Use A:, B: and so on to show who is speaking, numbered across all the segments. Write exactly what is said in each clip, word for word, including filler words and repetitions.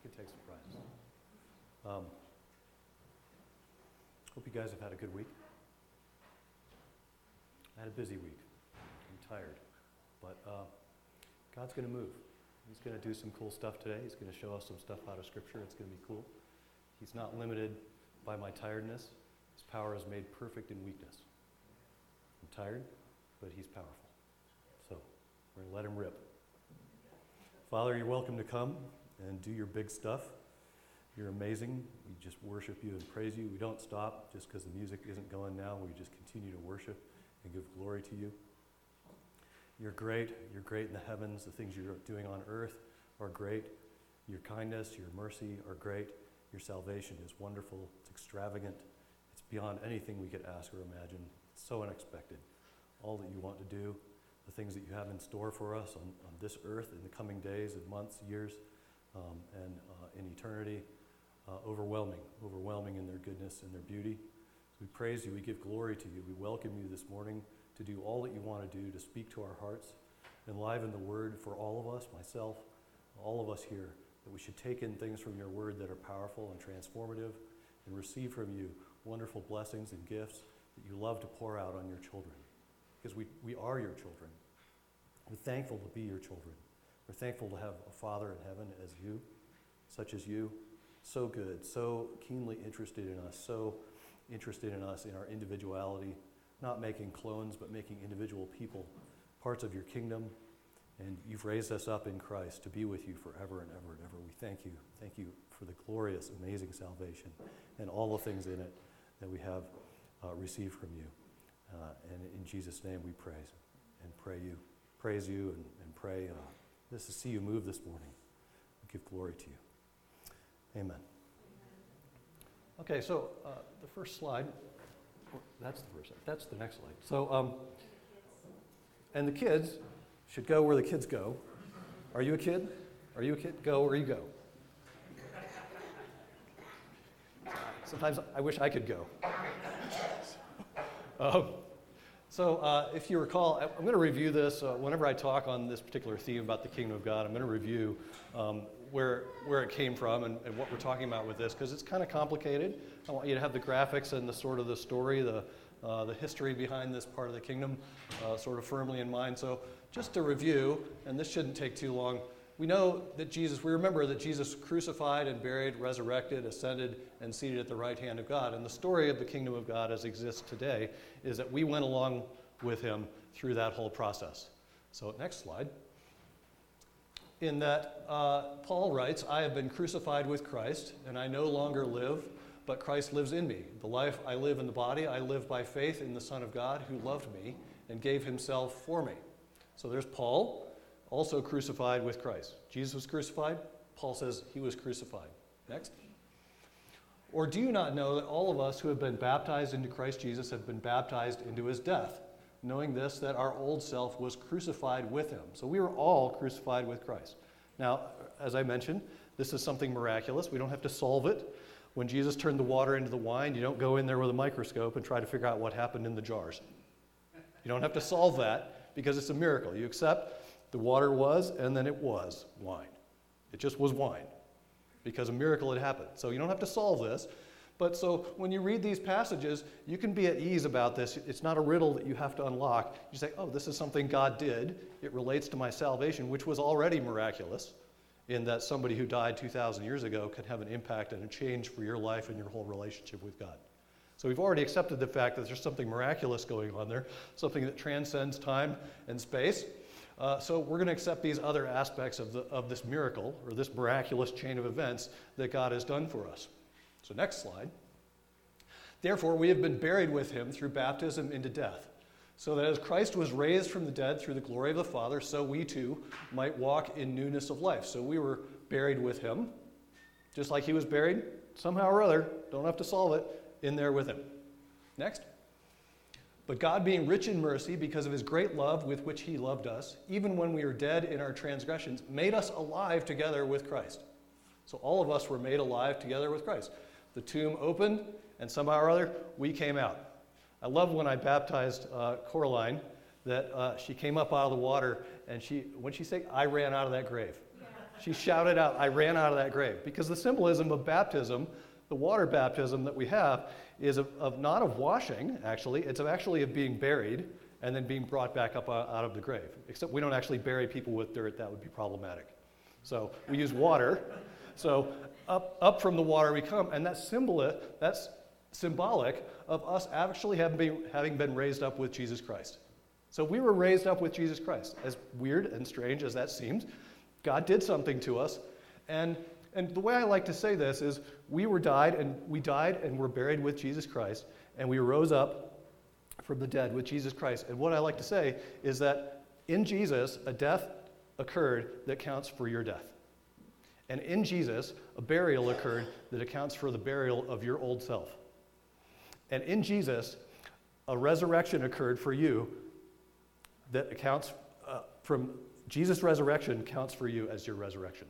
A: can take some prizes. Um, hope you guys have had a good week. I had a busy week. I'm tired. But uh, God's going to move. He's going to do some cool stuff today. He's going to show us some stuff out of Scripture. It's going to be cool. He's not limited by my tiredness. His power is made perfect in weakness. I'm tired, but he's powerful. So we're going to let him rip. Father, you're welcome to come and do your big stuff. You're amazing. We just worship you and praise you. We don't stop just because the music isn't going now. We just continue to worship and give glory to you. You're great. You're great in the heavens. The things you're doing on earth are great. Your kindness, your mercy are great. Your salvation is wonderful. It's extravagant. It's beyond anything we could ask or imagine. It's so unexpected. All that you want to do, the things that you have in store for us on, on this earth in the coming days and months, years, um, and uh, in eternity, uh, overwhelming, overwhelming in their goodness and their beauty. So we praise you. We give glory to you. We welcome you this morning to do all that you want to do, to speak to our hearts, enliven the word for all of us, myself, all of us here, that we should take in things from your word that are powerful and transformative and receive from you wonderful blessings and gifts that you love to pour out on your children. Because we, we are your children. We're thankful to be your children. We're thankful to have a Father in heaven as you, such as you, so good, so keenly interested in us, so interested in us, in our individuality, not making clones, but making individual people parts of your kingdom. And you've raised us up in Christ to be with you forever and ever and ever. We thank you. Thank you for the glorious, amazing salvation and all the things in it that we have uh, received from you. Uh, and in Jesus' name we praise and pray you, praise you and, and pray uh, just to see you move this morning. We give glory to you. Amen. Okay, so uh, the first slide. That's the first slide. That's the next slide. So, um, and the kids should go where the kids go. Are you a kid? Are you a kid? Go where you go. Sometimes I wish I could go. Um, so uh, if you recall, I'm going to review this. Uh, whenever I talk on this particular theme about the kingdom of God, I'm going to review um, where where it came from and, and what we're talking about with this, because it's kind of complicated. I want you to have the graphics and the sort of the story, the uh, the history behind this part of the kingdom uh, sort of firmly in mind. So just to review, and this shouldn't take too long, we know that Jesus, we remember that Jesus crucified and buried, resurrected, ascended, and seated at the right hand of God. And the story of the kingdom of God as it exists today is that we went along with him through that whole process. So next slide. In that, uh, Paul writes, I have been crucified with Christ, and I no longer live, but Christ lives in me. The life I live in the body, I live by faith in the Son of God who loved me and gave himself for me. So there's Paul, also crucified with Christ. Jesus was crucified. Paul says he was crucified. Next. Or do you not know that all of us who have been baptized into Christ Jesus have been baptized into his death, knowing this, that our old self was crucified with him? So we were all crucified with Christ. Now, as I mentioned, this is something miraculous. We don't have to solve it. When Jesus turned the water into the wine, you don't go in there with a microscope and try to figure out what happened in the jars. You don't have to solve that because it's a miracle. You accept the water was, and then it was wine. It just was wine because a miracle had happened. So you don't have to solve this. But so when you read these passages, you can be at ease about this. It's not a riddle that you have to unlock. You say, oh, this is something God did. It relates to my salvation, which was already miraculous, in that somebody who died two thousand years ago can have an impact and a change for your life and your whole relationship with God. So we've already accepted the fact that there's something miraculous going on there, something that transcends time and space. Uh, so we're going to accept these other aspects of, the, of this miracle, or this miraculous chain of events that God has done for us. So next slide. Therefore, we have been buried with him through baptism into death, so that as Christ was raised from the dead through the glory of the Father, so we too might walk in newness of life. So we were buried with him, just like he was buried, somehow or other, don't have to solve it, in there with him. Next. But God, being rich in mercy, because of his great love with which he loved us, even when we were dead in our transgressions, made us alive together with Christ. So all of us were made alive together with Christ. The tomb opened, and somehow or other, we came out. I love when I baptized uh, Coraline, that uh, she came up out of the water, and she, when she said, I ran out of that grave. She shouted out, I ran out of that grave. Because the symbolism of baptism, the water baptism that we have, is of, of not of washing, actually. It's of actually of being buried and then being brought back up out of the grave. Except we don't actually bury people with dirt. That would be problematic. So we use water. So up, up from the water we come. And that's, symboli- that's symbolic of us actually having been, having been raised up with Jesus Christ. So we were raised up with Jesus Christ. As weird and strange as that seems, God did something to us. And, and the way I like to say this is we were died and we died and were buried with Jesus Christ. And we rose up from the dead with Jesus Christ. And what I like to say is that in Jesus, a death occurred that counts for your death. And in Jesus, a burial occurred that accounts for the burial of your old self. And in Jesus, a resurrection occurred for you that accounts uh, from Jesus' resurrection counts for you as your resurrection.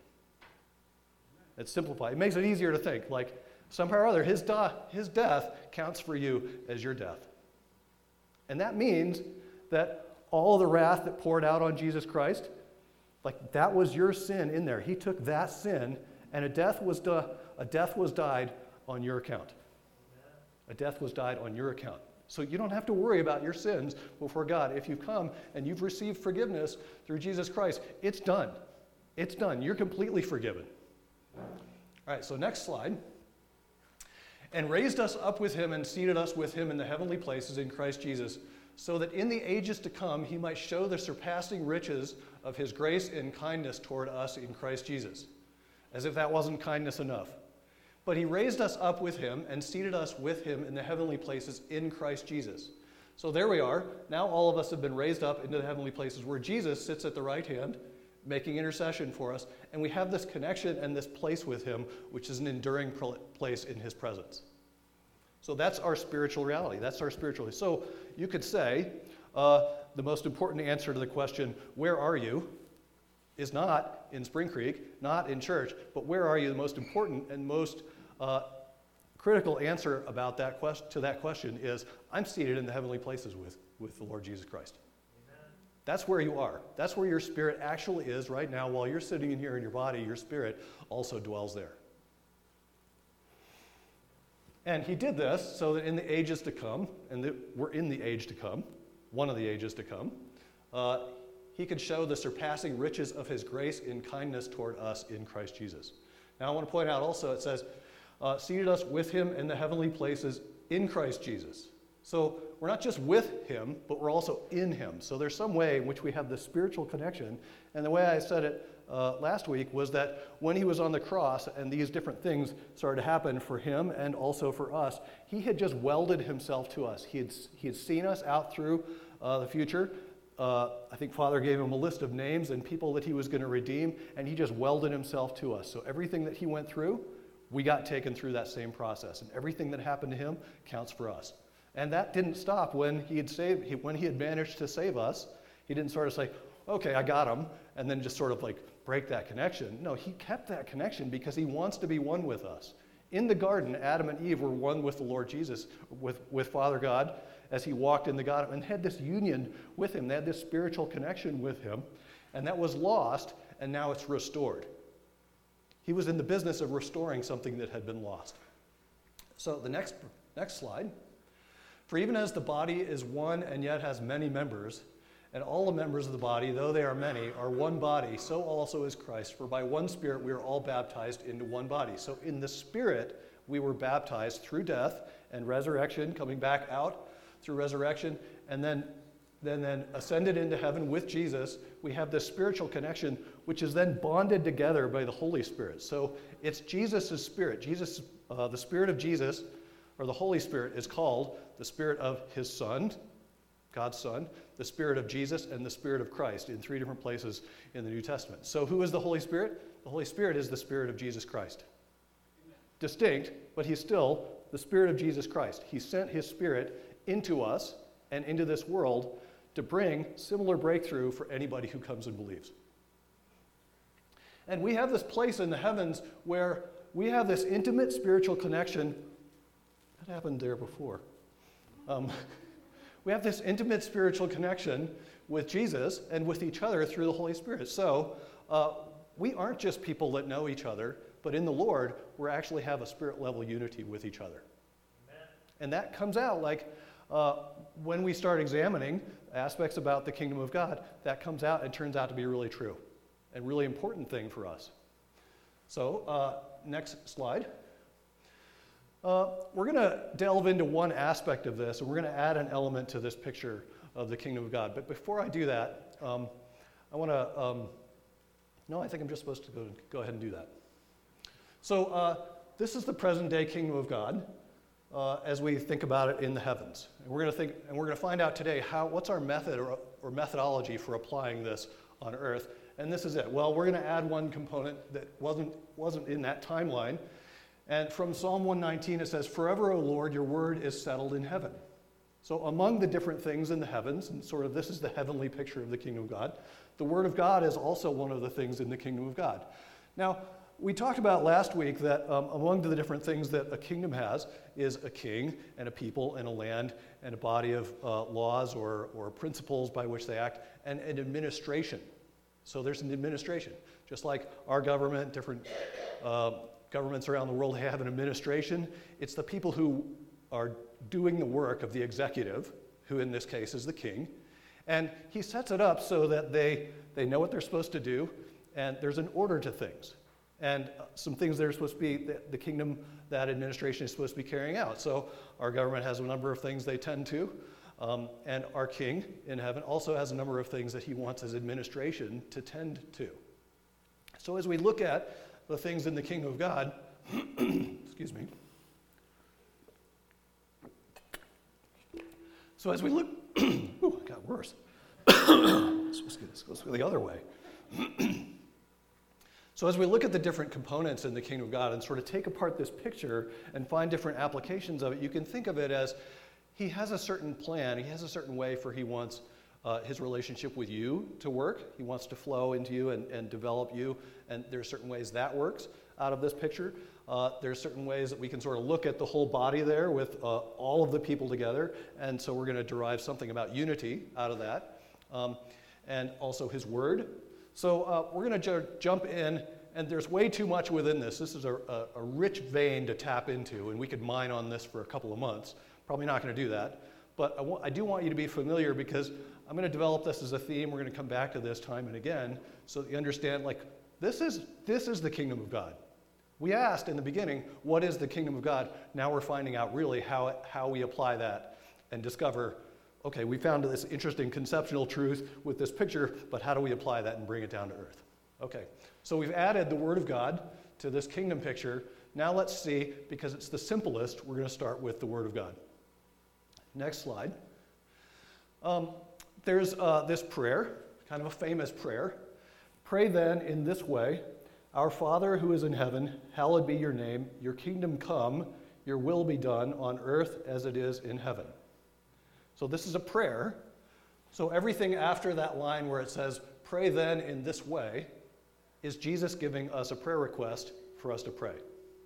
A: It's simplified. It makes it easier to think. Like, somehow or other, his, da- his death counts for you as your death. And that means that all the wrath that poured out on Jesus Christ, like that was your sin in there. He took that sin, and a death was di- a death was died on your account. A death was died on your account. So you don't have to worry about your sins before God. If you've come and you've received forgiveness through Jesus Christ, it's done. It's done. You're completely forgiven. All right, so next slide. And raised us up with him and seated us with him in the heavenly places in Christ Jesus, so that in the ages to come he might show the surpassing riches of his grace and kindness toward us in Christ Jesus. As if that wasn't kindness enough. But he raised us up with him and seated us with him in the heavenly places in Christ Jesus. So there we are. Now all of us have been raised up into the heavenly places where Jesus sits at the right hand, making intercession for us. And we have this connection and this place with him, which is an enduring place in his presence. So that's our spiritual reality. That's our spiritual reality. So you could say uh, the most important answer to the question, where are you, is not in Spring Creek, not in church, but where are you? The most important and most uh, critical answer about that quest- to that question is, I'm seated in the heavenly places with, with the Lord Jesus Christ. Amen. That's where you are. That's where your spirit actually is right now. While you're sitting in here in your body, your spirit also dwells there. And he did this so that in the ages to come, and that we're in the age to come, one of the ages to come, uh, he could show the surpassing riches of his grace and kindness toward us in Christ Jesus. Now I want to point out also, it says, uh, seated us with him in the heavenly places in Christ Jesus. So we're not just with him, but we're also in him. So there's some way in which we have this spiritual connection. And the way I said it uh, last week was that when he was on the cross and these different things started to happen for him and also for us, he had just welded himself to us. He had, he had seen us out through uh, the future. Uh, I think Father gave him a list of names and people that he was going to redeem, and he just welded himself to us. So everything that he went through, we got taken through that same process. And everything that happened to him counts for us. And that didn't stop when he had saved, he, when he had managed to save us. He didn't sort of say, okay, I got him, and then just sort of like break that connection. No, he kept that connection because he wants to be one with us. In the garden, Adam and Eve were one with the Lord Jesus, with, with Father God, as he walked in the garden and had this union with him. They had this spiritual connection with him, and that was lost, and now it's restored. He was in the business of restoring something that had been lost. So the next, next slide. For even as the body is one and yet has many members, and all the members of the body, though they are many, are one body, so also is Christ. For by one Spirit we are all baptized into one body. So in the Spirit we were baptized through death and resurrection, coming back out through resurrection, and then, then, then ascended into heaven with Jesus. We have this spiritual connection, which is then bonded together by the Holy Spirit. So it's Jesus' Spirit. Jesus, uh, the Spirit of Jesus, or the Holy Spirit, is called the Spirit of his Son, God's Son, the Spirit of Jesus, and the Spirit of Christ in three different places in the New Testament. So who is the Holy Spirit? The Holy Spirit is the Spirit of Jesus Christ. Amen. Distinct, but he's still the Spirit of Jesus Christ. He sent his Spirit into us and into this world to bring similar breakthrough for anybody who comes and believes. And we have this place in the heavens where we have this intimate spiritual connection. That happened there before. Um, we have this intimate spiritual connection with Jesus and with each other through the Holy Spirit. So uh, we aren't just people that know each other, but in the Lord, we actually have a spirit-level unity with each other. Amen. And that comes out like uh, when we start examining aspects about the kingdom of God, that comes out and turns out to be really true and really important thing for us. So, uh, next slide. Uh, we're going to delve into one aspect of this, and we're going to add an element to this picture of the kingdom of God. But before I do that, um, I want to, um, no, I think I'm just supposed to go, go ahead and do that. So uh, this is the present day kingdom of God uh, as we think about it in the heavens. And we're going to think, and we're going to find out today how, what's our method or, or methodology for applying this on earth. And this is it. Well, we're going to add one component that wasn't, wasn't in that timeline. And from Psalm one nineteen, it says, "Forever, O Lord, your word is settled in heaven." So among the different things in the heavens, and sort of this is the heavenly picture of the kingdom of God, the word of God is also one of the things in the kingdom of God. Now, we talked about last week that um, among the different things that a kingdom has is a king and a people and a land and a body of uh, laws or, or principles by which they act, and an administration. So there's an administration. Just like our government, different uh, governments around the world have an administration, it's the people who are doing the work of the executive, who in this case is the king, and he sets it up so that they, they know what they're supposed to do, and there's an order to things. And some things that are supposed to be, the, the kingdom, that administration is supposed to be carrying out. So our government has a number of things they tend to, um, and our king in heaven also has a number of things that he wants his administration to tend to. So as we look at the things in the kingdom of God, excuse me. So as we look, ooh, it got worse. Let's go the other way. So as we look at the different components in the kingdom of God and sort of take apart this picture and find different applications of it, you can think of it as he has a certain plan, he has a certain way for he wants uh, his relationship with you to work. He wants to flow into you and, and develop you, and there are certain ways that works out of this picture. Uh, there are certain ways that we can sort of look at the whole body there with uh, all of the people together, and so we're going to derive something about unity out of that, um, and also his word. So uh, we're going to ju- jump in, and there's way too much within this. This is a, a, a rich vein to tap into, and we could mine on this for a couple of months. Probably not going to do that, but I, wa- I do want you to be familiar because I'm going to develop this as a theme. We're going to come back to this time and again so that you understand, like, this is this is the kingdom of God. We asked in the beginning, what is the kingdom of God? Now we're finding out really how, how we apply that and discover, okay, we found this interesting conceptual truth with this picture, but how do we apply that and bring it down to earth? Okay, so we've added the Word of God to this kingdom picture. Now let's see, because it's the simplest, we're going to start with the Word of God. Next slide. Um, there's uh, this prayer, kind of a famous prayer. Pray then in this way, "Our Father who is in heaven, hallowed be your name. Your kingdom come, your will be done on earth as it is in heaven." So this is a prayer. So everything after that line where it says, "Pray then in this way," is Jesus giving us a prayer request for us to pray.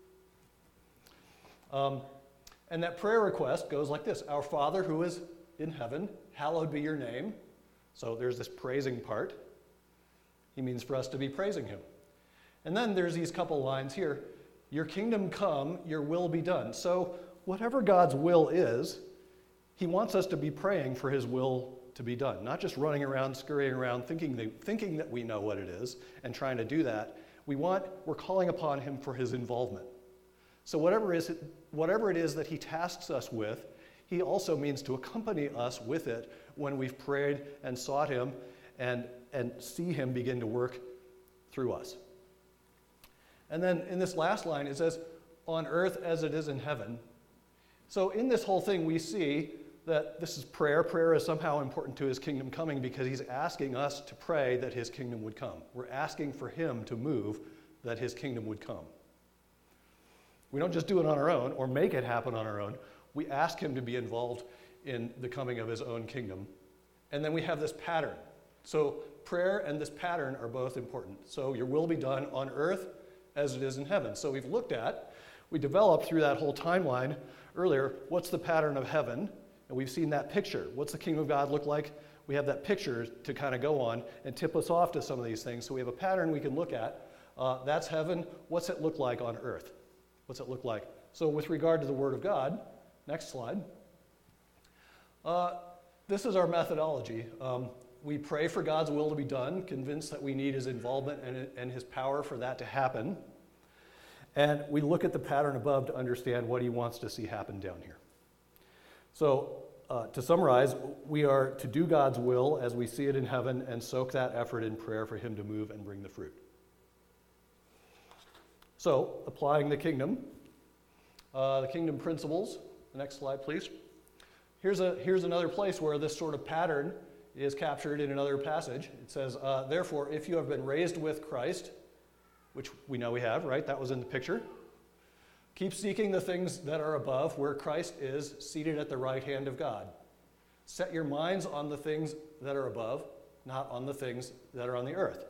A: Um, and that prayer request goes like this: "Our Father who is in heaven, hallowed be your name." So there's this praising part. He means for us to be praising him. And then there's these couple lines here. "Your kingdom come, your will be done." So whatever God's will is, he wants us to be praying for his will to be done, not just running around, scurrying around, thinking, they, thinking that we know what it is and trying to do that. We want, we're calling upon him for his involvement. So whatever, is it, whatever it is that he tasks us with, he also means to accompany us with it when we've prayed and sought him and, and see him begin to work through us. And then in this last line, it says, "On earth as it is in heaven." So in this whole thing, we see that this is prayer. Prayer is somehow important to his kingdom coming because he's asking us to pray that his kingdom would come. We're asking for him to move that his kingdom would come. We don't just do it on our own or make it happen on our own. We ask him to be involved in the coming of his own kingdom. And then we have this pattern. So prayer and this pattern are both important. So your will be done on earth as it is in heaven. So we've looked at, we developed through that whole timeline earlier, what's the pattern of heaven? And we've seen that picture. What's the kingdom of God look like? we have that picture to kind of go on and tip us off to some of these things. So we have a pattern we can look at. Uh, that's heaven. What's it look like on earth? What's it look like? So with regard to the Word of God, next slide. Uh, this is our methodology. Um, we pray for God's will to be done, convinced that we need his involvement and, and his power for that to happen. And we look at the pattern above to understand what he wants to see happen down here. So uh, to summarize, we are to do God's will as we see it in heaven and soak that effort in prayer for him to move and bring the fruit. So applying the kingdom, uh, the kingdom principles. The next slide, please. Here's, a, here's another place where this sort of pattern is captured in another passage. It says, uh, therefore, if you have been raised with Christ, which we know we have, right? That was in the picture. Keep seeking the things that are above, where Christ is, seated at the right hand of God. Set your minds on the things that are above, not on the things that are on the earth.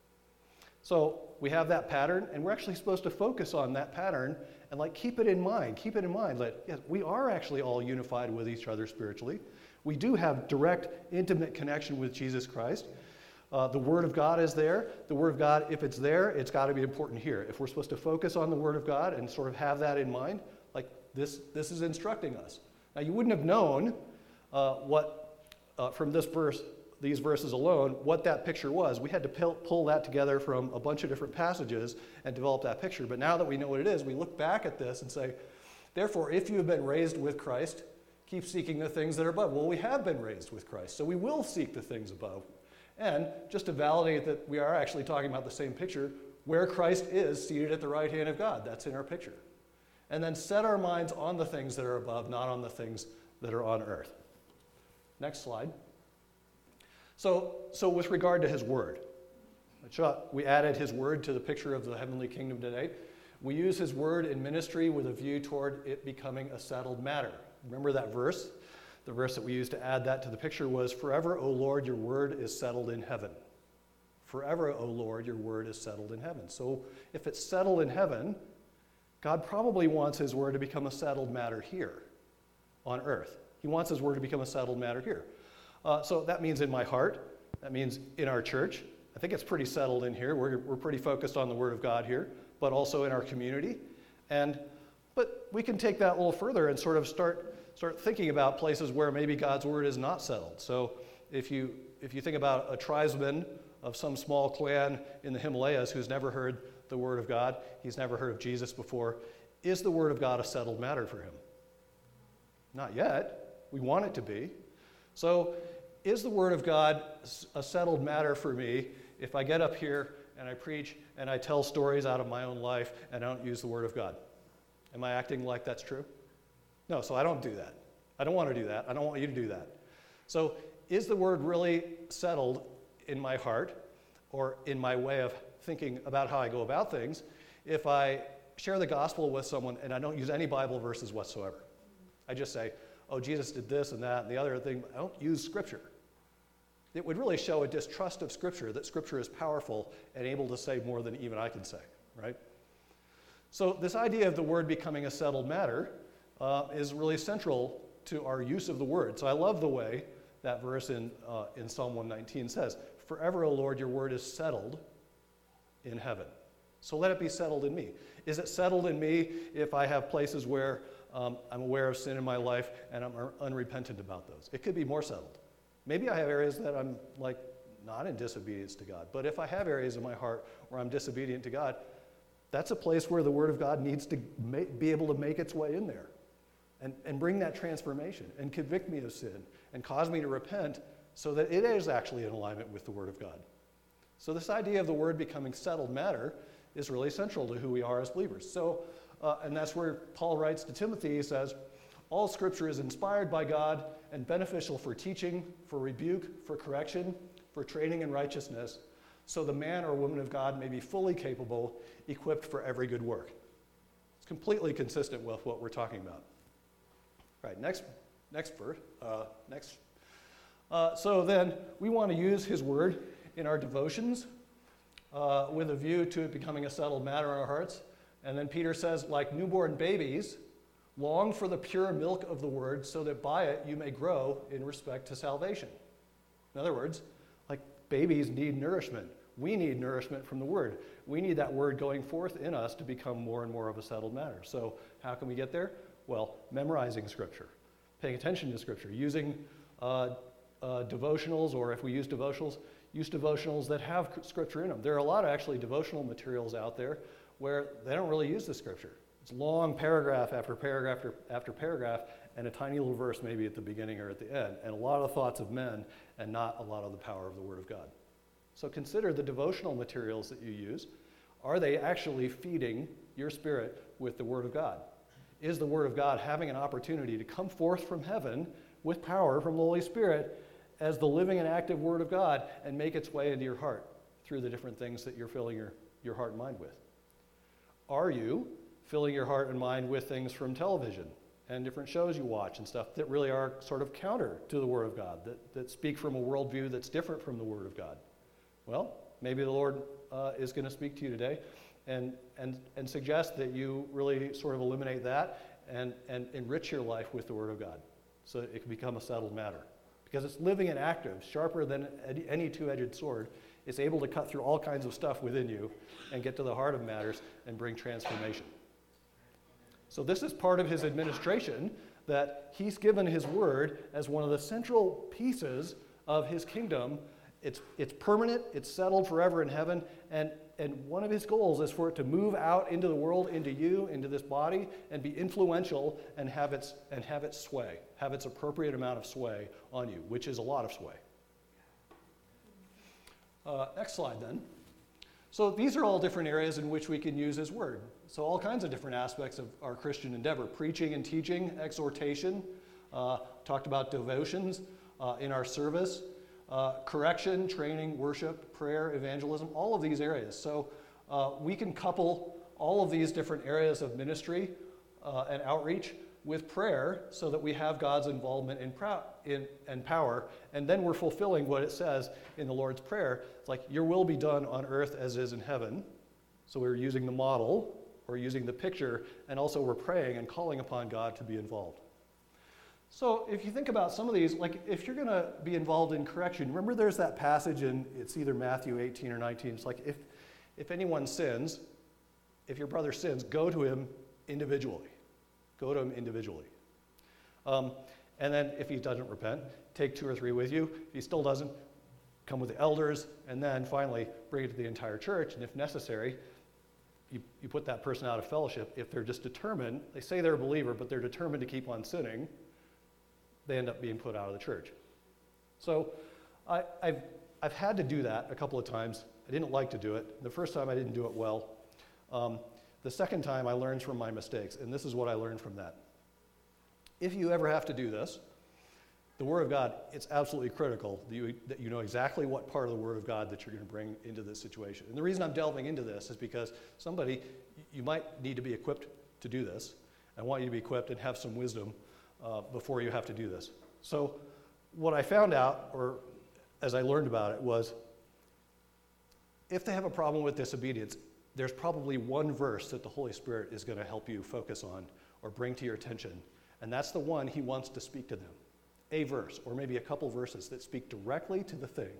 A: So we have that pattern, and we're actually supposed to focus on that pattern and like keep it in mind. Keep it in mind that yes, we are actually all unified with each other spiritually. We do have direct, intimate connection with Jesus Christ. Uh, the Word of God is there. The Word of God, if it's there, it's got to be important here. If we're supposed to focus on the Word of God and sort of have that in mind, like this, this is instructing us. Now, you wouldn't have known uh, what, uh, from this verse, these verses alone, what that picture was. We had to pull, pull that together from a bunch of different passages and develop that picture. But now that we know what it is, we look back at this and say, therefore, if you have been raised with Christ, keep seeking the things that are above. Well, we have been raised with Christ, so we will seek the things above. And just to validate that we are actually talking about the same picture, where Christ is seated at the right hand of God. That's in our picture. And then set our minds on the things that are above, not on the things that are on earth. Next slide. So, so with regard to his word, we added his word to the picture of the heavenly kingdom today. We use his word in ministry with a view toward it becoming a settled matter. Remember that verse? The verse that we used to add that to the picture was, forever, O Lord, your word is settled in heaven. Forever, O Lord, your word is settled in heaven. So if it's settled in heaven, God probably wants his word to become a settled matter here on earth. He wants his word to become a settled matter here. Uh, so that means in my heart. That means in our church. I think it's pretty settled in here. We're, we're pretty focused on the word of God here, but also in our community. And but we can take that a little further and sort of start start thinking about places where maybe God's word is not settled. So if you if you think about a tribesman of some small clan in the Himalayas who's never heard the word of God, he's never heard of Jesus before, is the word of God a settled matter for him? Not yet. We want it to be. So is the word of God a settled matter for me if I get up here and I preach and I tell stories out of my own life and I don't use the word of God? Am I acting like that's true? No, so I don't do that. I don't want to do that. I don't want you to do that. So is the word really settled in my heart or in my way of thinking about how I go about things if I share the gospel with someone and I don't use any Bible verses whatsoever? I just say, oh, Jesus did this and that and the other thing. I don't use Scripture. It would really show a distrust of Scripture, that Scripture is powerful and able to say more than even I can say, right? So this idea of the word becoming a settled matter uh, is really central to our use of the word. So I love the way that verse in, uh, in Psalm one nineteen says, forever, O Lord, your word is settled in heaven. So let it be settled in me. Is it settled in me if I have places where um, I'm aware of sin in my life and I'm unrepentant about those? It could be more settled. Maybe I have areas that I'm like not in disobedience to God. But if I have areas in my heart where I'm disobedient to God, that's a place where the word of God needs to ma- be able to make its way in there and, and bring that transformation and convict me of sin and cause me to repent so that it is actually in alignment with the word of God. So this idea of the word becoming settled matter is really central to who we are as believers. So, uh, and that's where Paul writes to Timothy, he says, all scripture is inspired by God and beneficial for teaching, for rebuke, for correction, for training in righteousness, so the man or woman of God may be fully capable, equipped for every good work. It's completely consistent with what we're talking about. Right, next, next verse, uh, next. Uh, so then, we want to use his word in our devotions uh, with a view to it becoming a settled matter in our hearts. And then Peter says, like newborn babies, long for the pure milk of the word, so that by it you may grow in respect to salvation. In other words, like babies need nourishment. We need nourishment from the Word. We need that Word going forth in us to become more and more of a settled matter. So how can we get there? Well, memorizing Scripture, paying attention to Scripture, using uh, uh, devotionals, or if we use devotionals, use devotionals that have Scripture in them. There are a lot of actually devotional materials out there where they don't really use the Scripture. It's long paragraph after paragraph after, after paragraph, and a tiny little verse maybe at the beginning or at the end, and a lot of the thoughts of men and not a lot of the power of the Word of God. So consider the devotional materials that you use. Are they actually feeding your spirit with the Word of God? Is the Word of God having an opportunity to come forth from heaven with power from the Holy Spirit as the living and active Word of God and make its way into your heart through the different things that you're filling your, your heart and mind with? Are you filling your heart and mind with things from television and different shows you watch and stuff that really are sort of counter to the Word of God, that, that speak from a worldview that's different from the Word of God? Well, maybe the Lord uh, is going to speak to you today and, and, and suggest that you really sort of eliminate that and, and enrich your life with the Word of God so that it can become a settled matter. Because it's living and active, sharper than any two-edged sword. It's able to cut through all kinds of stuff within you and get to the heart of matters and bring transformation. So this is part of his administration, that he's given his word as one of the central pieces of his kingdom. It's, it's permanent, it's settled forever in heaven, and, and one of his goals is for it to move out into the world, into you, into this body, and be influential and have its, and have its sway, have its appropriate amount of sway on you, which is a lot of sway. Uh, next slide then. So these are all different areas in which we can use his word. So all kinds of different aspects of our Christian endeavor: preaching and teaching, exhortation, uh, talked about devotions uh, in our service, Uh, correction, training, worship, prayer, evangelism, all of these areas. So uh, we can couple all of these different areas of ministry uh, and outreach with prayer so that we have God's involvement in, prou- in and power, and then we're fulfilling what it says in the Lord's Prayer. It's like, your will be done on earth as is in heaven. So we're using the model, we're using the picture, and also we're praying and calling upon God to be involved. So if you think about some of these, like if you're going to be involved in correction, remember there's that passage in, it's either Matthew eighteen or nineteen, it's like if, if anyone sins, if your brother sins, go to him individually. Go to him individually. Um, and then if he doesn't repent, take two or three with you. If he still doesn't, come with the elders, and then finally bring it to the entire church, and if necessary, you, you put that person out of fellowship. If they're just determined, they say they're a believer, but they're determined to keep on sinning, they end up being put out of the church. So I, I've, I've had to do that a couple of times. I didn't like to do it. The first time I didn't do it well. Um, the second time I learned from my mistakes, and this is what I learned from that. If you ever have to do this, the Word of God, it's absolutely critical that you, that you know exactly what part of the Word of God that you're going to bring into this situation. And the reason I'm delving into this is because somebody, you might need to be equipped to do this. I want you to be equipped and have some wisdom Uh, before you have to do this. So what I found out, or as I learned about it, was if they have a problem with disobedience, there's probably one verse that the Holy Spirit is going to help you focus on or bring to your attention, and that's the one he wants to speak to them. A verse, or maybe a couple verses that speak directly to the thing.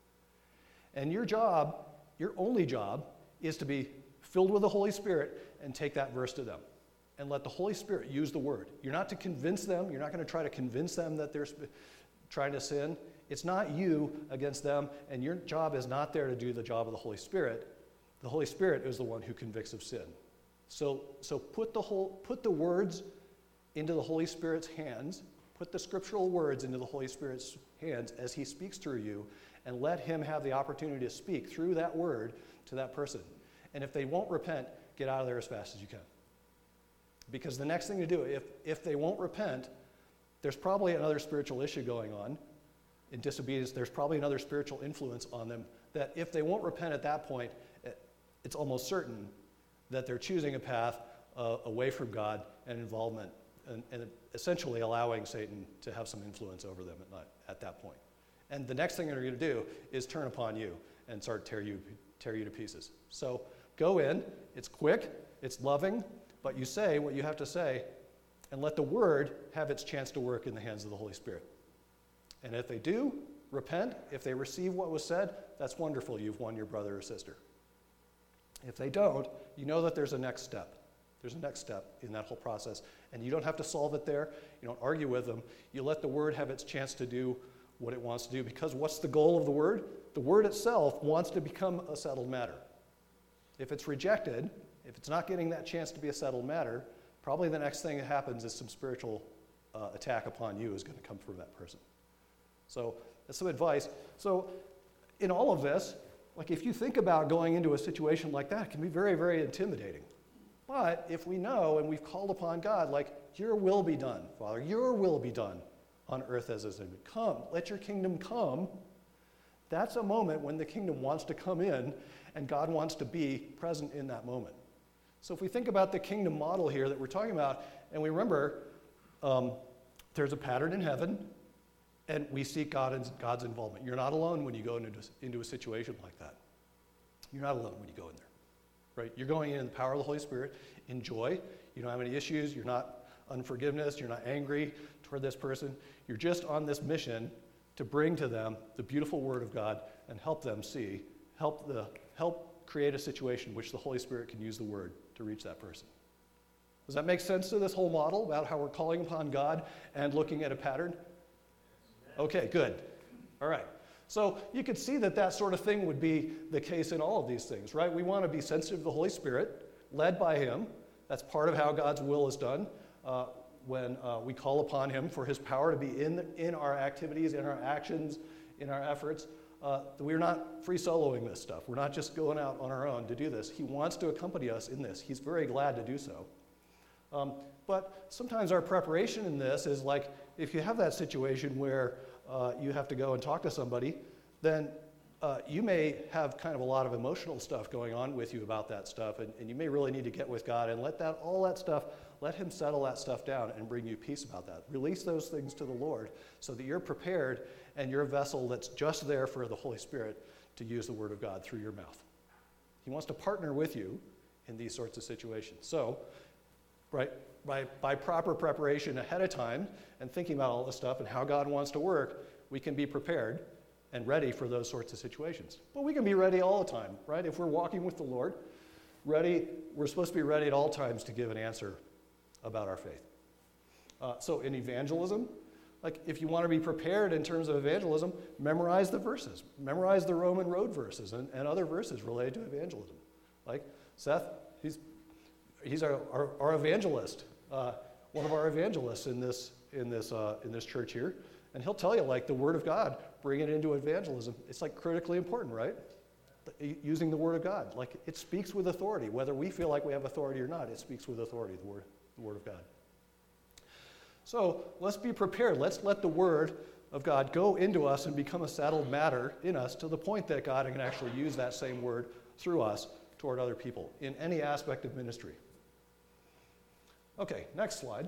A: And your job, your only job, is to be filled with the Holy Spirit and take that verse to them. And let the Holy Spirit use the word. You're not to convince them. You're not going to try to convince them that they're sp- trying to sin. It's not you against them, and your job is not there to do the job of the Holy Spirit. The Holy Spirit is the one who convicts of sin. So, so put the whole, put the words into the Holy Spirit's hands. Put the scriptural words into the Holy Spirit's hands as he speaks through you, and let him have the opportunity to speak through that word to that person. And if they won't repent, get out of there as fast as you can. Because the next thing to do, if, if they won't repent, there's probably another spiritual issue going on. In disobedience, there's probably another spiritual influence on them that if they won't repent at that point, it, it's almost certain that they're choosing a path uh, away from God and involvement, and, and essentially allowing Satan to have some influence over them at, not, at that point. And the next thing they're going to do is turn upon you and start tear you, tear you to pieces. So go in, it's quick, it's loving, but you say what you have to say, and let the word have its chance to work in the hands of the Holy Spirit. And if they do, repent, if they receive what was said, that's wonderful. You've won your brother or sister. If they don't, you know that there's a next step. There's a next step in that whole process. And you don't have to solve it there. You don't argue with them. You let the word have its chance to do what it wants to do. Because what's the goal of the word? The word itself wants to become a settled matter. If it's rejected, if it's not getting that chance to be a settled matter, probably the next thing that happens is some spiritual uh, attack upon you is going to come from that person. So that's some advice. So in all of this, like if you think about going into a situation like that, it can be very, very intimidating. But if we know and we've called upon God, like, your will be done, Father, your will be done on earth as it is in heaven. Come, let your kingdom come. That's a moment when the kingdom wants to come in and God wants to be present in that moment. So if we think about the kingdom model here that we're talking about, and we remember um, there's a pattern in heaven, and we seek God and God's involvement. You're not alone when you go into, into a situation like that. You're not alone when you go in there, right? You're going in in the power of the Holy Spirit, in joy. You don't have any issues. You're not unforgiveness. You're not angry toward this person. You're just on this mission to bring to them the beautiful Word of God and help them see, help the help create a situation in which the Holy Spirit can use the Word to reach that person. Does that make sense to this whole model about how we're calling upon God and looking at a pattern? Okay, good. All right. So you could see that that sort of thing would be the case in all of these things, right? We want to be sensitive to the Holy Spirit, led by Him. That's part of how God's will is done. Uh, when uh, we call upon Him for His power to be in, in our activities, in our actions, in our efforts, uh, we're not free soloing this stuff. We're not just going out on our own to do this. He wants to accompany us in this. He's very glad to do so. Um, but sometimes our preparation in this is like, if you have that situation where uh, you have to go and talk to somebody, then uh, you may have kind of a lot of emotional stuff going on with you about that stuff, and, and you may really need to get with God and let that all that stuff, let Him settle that stuff down and bring you peace about that. Release those things to the Lord so that you're prepared and you're a vessel that's just there for the Holy Spirit to use the Word of God through your mouth. He wants to partner with you in these sorts of situations. So, right, by, by proper preparation ahead of time and thinking about all this stuff and how God wants to work, we can be prepared and ready for those sorts of situations. But we can be ready all the time, right? If we're walking with the Lord, ready, we're supposed to be ready at all times to give an answer about our faith. Uh, so in evangelism, like if you want to be prepared in terms of evangelism, memorize the verses. Memorize the Roman road verses and, and other verses related to evangelism. Like Seth, he's he's our, our, our evangelist, uh, one of our evangelists in this in this uh, in this church here, and he'll tell you like the Word of God, bring it into evangelism. It's like critically important, right? Using the Word of God, like it speaks with authority, whether we feel like we have authority or not. It speaks with authority, the Word, the Word of God. So let's be prepared. Let's let the Word of God go into us and become a settled matter in us to the point that God can actually use that same Word through us toward other people in any aspect of ministry. Okay, next slide.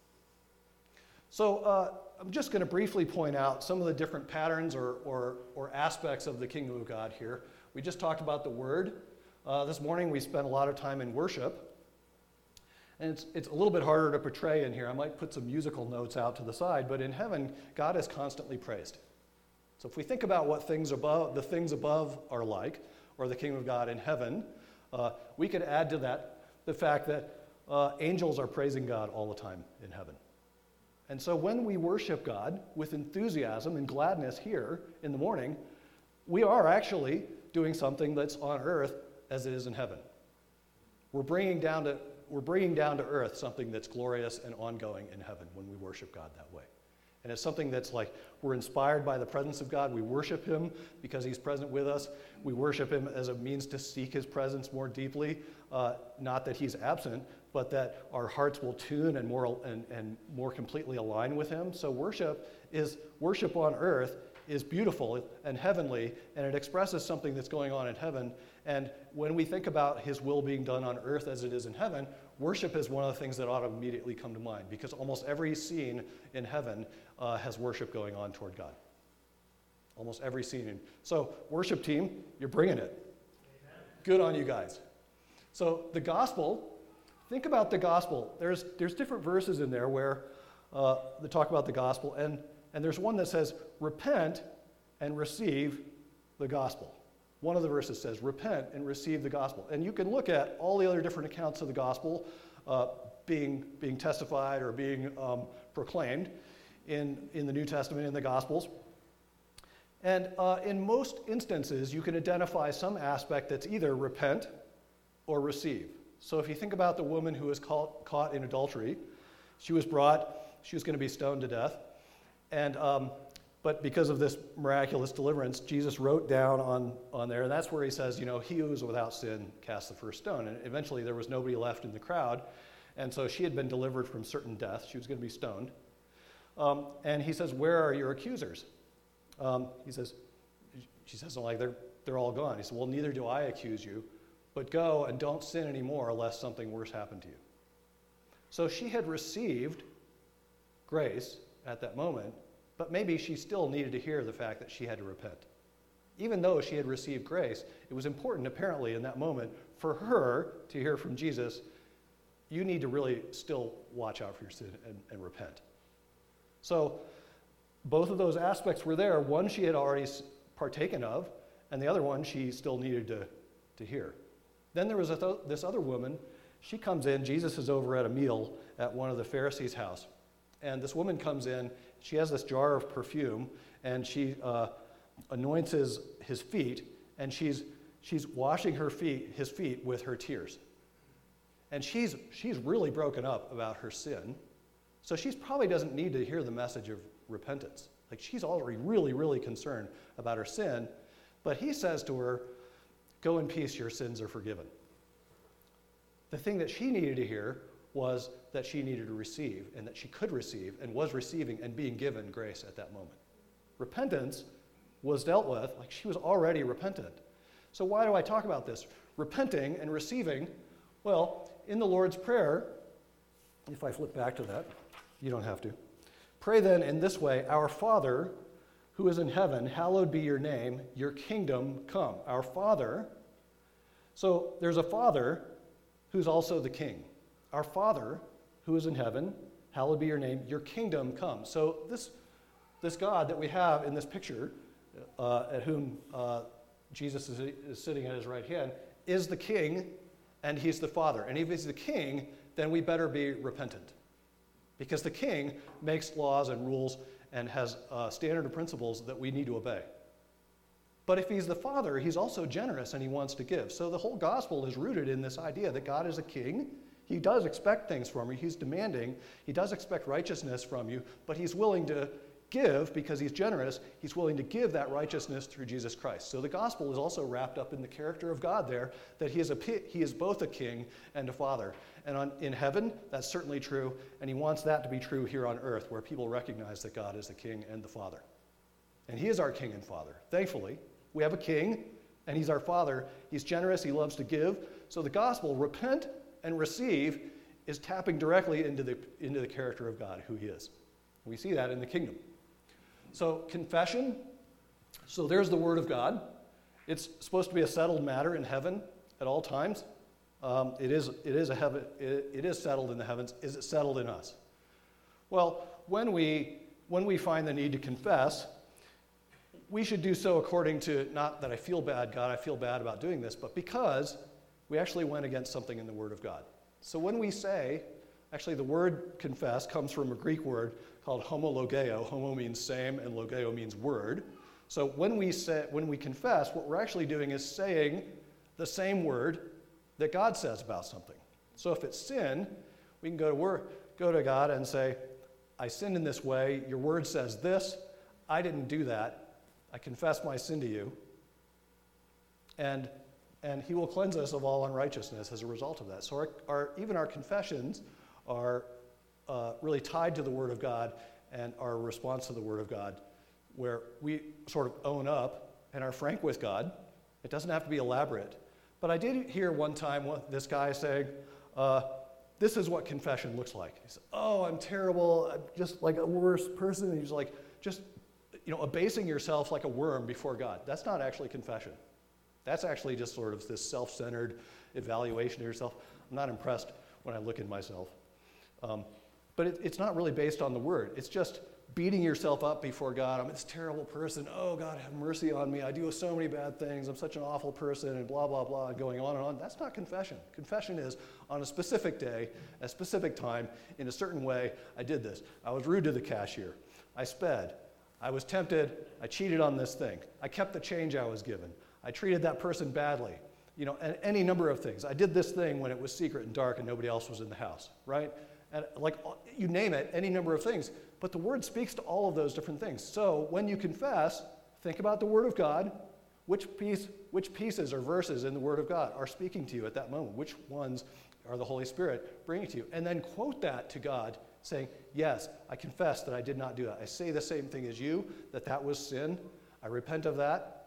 A: So uh, I'm just going to briefly point out some of the different patterns or, or, or aspects of the kingdom of God here. We just talked about the Word. Uh, this morning we spent a lot of time in worship. And it's, it's a little bit harder to portray in here. I might put some musical notes out to the side, but in heaven, God is constantly praised. So if we think about what things above, the things above are like, or the kingdom of God in heaven, uh, we could add to that the fact that uh, angels are praising God all the time in heaven. And so when we worship God with enthusiasm and gladness here in the morning, we are actually doing something that's on earth as it is in heaven. We're bringing down to We're bringing down to earth something that's glorious and ongoing in heaven when we worship God that way. And it's something that's like we're inspired by the presence of God. We worship Him because He's present with us. We worship Him as a means to seek His presence more deeply. Uh, not that He's absent, but that our hearts will tune and more and, and more completely align with Him. So worship is worship on earth is beautiful and heavenly, and it expresses something that's going on in heaven. And when we think about His will being done on earth as it is in heaven, worship is one of the things that ought to immediately come to mind, because almost every scene in heaven uh, has worship going on toward God. Almost every scene. So worship team, you're bringing it. Amen. Good on you guys. So the gospel, think about the gospel. There's, there's different verses in there where uh, they talk about the gospel, and, and there's one that says, repent and receive the gospel. One of the verses says, repent and receive the gospel. And you can look at all the other different accounts of the gospel uh, being, being testified or being um, proclaimed in, in the New Testament, in the Gospels. And uh, in most instances, you can identify some aspect that's either repent or receive. So if you think about the woman who was caught, caught in adultery, she was brought, she was going to be stoned to death. And um, but because of this miraculous deliverance, Jesus wrote down on, on there, and that's where he says, you know, he who is without sin cast the first stone. And eventually there was nobody left in the crowd. And so she had been delivered from certain death. She was going to be stoned. Um, and he says, where are your accusers? Um, he says, she says, like, they're, they're all gone. He said, well, neither do I accuse you, but go and don't sin anymore lest something worse happen to you. So she had received grace at that moment, but maybe she still needed to hear the fact that she had to repent. Even though she had received grace, it was important apparently in that moment for her to hear from Jesus, you need to really still watch out for your sin and, and repent. So both of those aspects were there. One she had already partaken of, and the other one she still needed to, to hear. Then there was a th- this other woman. She comes in. Jesus is over at a meal at one of the Pharisees' house. And this woman comes in. She has this jar of perfume, and she uh, anoints his, his feet, and she's, she's washing her feet, his feet with her tears. And she's, she's really broken up about her sin. So she probably doesn't need to hear the message of repentance. Like, she's already really, really concerned about her sin. But he says to her, go in peace, your sins are forgiven. The thing that she needed to hear was that she needed to receive, and that she could receive, and was receiving and being given grace at that moment. Repentance was dealt with, like she was already repentant. So why do I talk about this? Repenting and receiving, well, in the Lord's Prayer, if I flip back to that, you don't have to. Pray then in this way, our Father who is in heaven, hallowed be your name, your kingdom come. Our Father, so there's a Father who's also the King. Our Father who is in heaven, hallowed be your name, your kingdom come. So this, this God that we have in this picture, uh, at whom uh, Jesus is, is sitting at his right hand, is the King, and he's the Father. And if he's the King, then we better be repentant. Because the King makes laws and rules and has uh, standard of principles that we need to obey. But if he's the Father, he's also generous and he wants to give. So the whole gospel is rooted in this idea that God is a king. He does expect things from you. He's demanding. He does expect righteousness from you, but he's willing to give because he's generous. He's willing to give that righteousness through Jesus Christ. So the gospel is also wrapped up in the character of God there, that he is, a, he is both a king and a father. And on, in heaven, that's certainly true, and he wants that to be true here on earth, where people recognize that God is the king and the father. And he is our king and father. Thankfully, we have a king, and he's our father. He's generous. He loves to give. So the gospel, repent and receive, is tapping directly into the, into the character of God, who he is. We see that in the kingdom. So confession, so there's the word of God. It's supposed to be a settled matter in heaven at all times. Um, it is, it is a heaven, it, it is settled in the heavens. Is it settled in us? Well, when we, when we find the need to confess, we should do so according to, not that I feel bad, God, I feel bad about doing this, but because we actually went against something in the Word of God. So when we say, actually the word confess comes from a Greek word called homologeo. Homo means same and logeo means word. So when we say, when we confess, what we're actually doing is saying the same word that God says about something. So if it's sin, we can go to, word, go to God and say, I sinned in this way, your word says this, I didn't do that, I confess my sin to you, and, and he will cleanse us of all unrighteousness as a result of that. So our, our, even our confessions are uh, really tied to the Word of God and our response to the Word of God, where we sort of own up and are frank with God. It doesn't have to be elaborate. But I did hear one time one, this guy saying, uh, this is what confession looks like. He said, oh, I'm terrible, I'm just like a worse person. And he's like, just, you know, abasing yourself like a worm before God. That's not actually confession. That's actually just sort of this self-centered evaluation of yourself. I'm not impressed when I look at myself. Um, but it, it's not really based on the word. It's just beating yourself up before God. I'm this terrible person. Oh, God, have mercy on me. I do so many bad things. I'm such an awful person, and blah, blah, blah, and going on and on. That's not confession. Confession is on a specific day, a specific time, in a certain way, I did this. I was rude to the cashier. I sped. I was tempted. I cheated on this thing. I kept the change I was given. I treated that person badly. You know, and any number of things. I did this thing when it was secret and dark and nobody else was in the house, right? And like, you name it, any number of things. But the Word speaks to all of those different things. So when you confess, think about the Word of God. Which piece, which pieces or verses in the Word of God are speaking to you at that moment? Which ones are the Holy Spirit bringing to you? And then quote that to God, saying, yes, I confess that I did not do that. I say the same thing as you, that that was sin. I repent of that.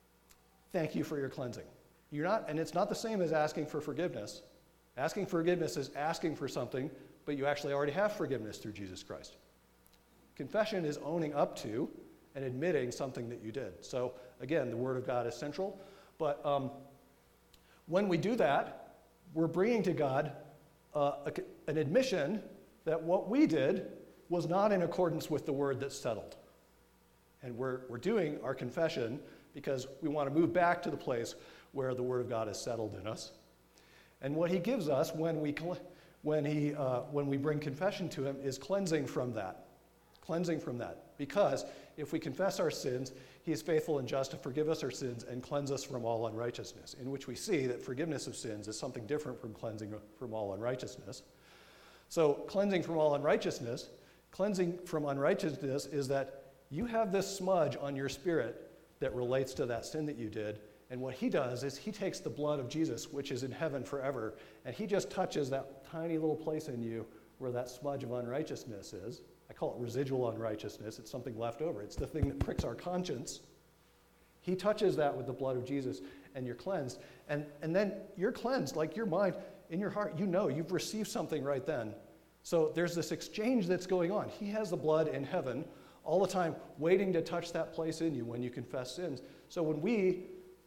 A: Thank you for your cleansing. You're not, and it's not the same as asking for forgiveness. Asking forgiveness is asking for something, but you actually already have forgiveness through Jesus Christ. Confession is owning up to and admitting something that you did. So again, the Word of God is central. But um, when we do that, we're bringing to God uh, a, an admission that what we did was not in accordance with the Word that's settled. And we're, we're doing our confession because we want to move back to the place where the Word of God is settled in us. And what He gives us when we, when he, uh, when we bring confession to Him is cleansing from that. Cleansing from that. Because if we confess our sins, He is faithful and just to forgive us our sins and cleanse us from all unrighteousness, in which we see that forgiveness of sins is something different from cleansing from all unrighteousness. So cleansing from all unrighteousness, cleansing from unrighteousness is that you have this smudge on your spirit that relates to that sin that you did, and what He does is He takes the blood of Jesus, which is in heaven forever, and He just touches that tiny little place in you where that smudge of unrighteousness is. I call it residual unrighteousness. It's something left over. It's the thing that pricks our conscience. He touches that with the blood of Jesus, and you're cleansed. And, and then you're cleansed, like your mind, in your heart, you know you've received something right then. So there's this exchange that's going on. He has the blood in heaven all the time, waiting to touch that place in you when you confess sins. So when we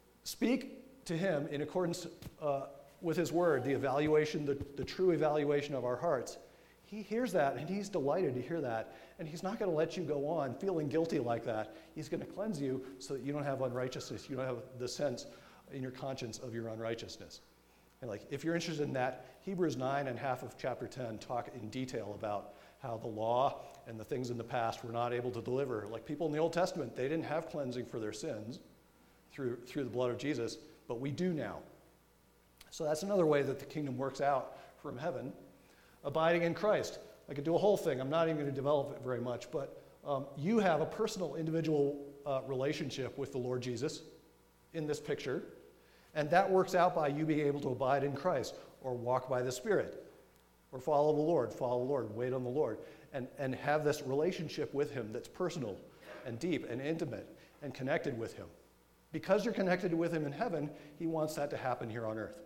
A: speak to Him in accordance uh, with His Word, the evaluation, the, the true evaluation of our hearts, He hears that, and He's delighted to hear that. And He's not going to let you go on feeling guilty like that. He's going to cleanse you so that you don't have unrighteousness. You don't have the sense in your conscience of your unrighteousness. And like, if you're interested in that, Hebrews nine and half of chapter ten talk in detail about how the law and the things in the past were not able to deliver. Like people in the Old Testament, they didn't have cleansing for their sins through, through the blood of Jesus, but we do now. So that's another way that the kingdom works out from heaven. Abiding in Christ. I could do a whole thing. I'm not even going to develop it very much, but um, you have a personal, individual uh, relationship with the Lord Jesus in this picture, and that works out by you being able to abide in Christ, or walk by the Spirit, or follow the Lord, follow the Lord, wait on the Lord, and, and have this relationship with Him that's personal and deep and intimate and connected with Him. Because you're connected with Him in heaven, He wants that to happen here on earth.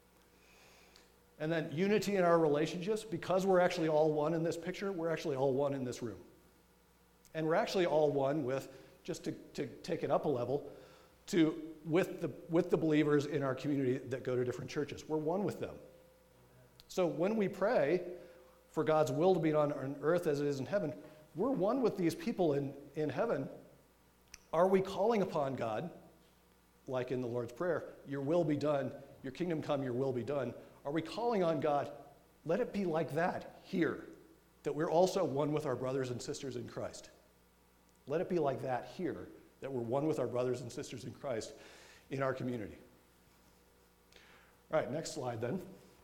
A: And then unity in our relationships, because we're actually all one in this picture, we're actually all one in this room. And we're actually all one with, just to, to take it up a level, to with the, with the believers in our community that go to different churches. We're one with them. So when we pray for God's will to be done on earth as it is in heaven, we're one with these people in, in heaven. Are we calling upon God, like in the Lord's Prayer, your will be done, your kingdom come, your will be done? Are we calling on God, let it be like that here, that we're also one with our brothers and sisters in Christ? Let it be like that here, that we're one with our brothers and sisters in Christ in our community. All right, next slide then.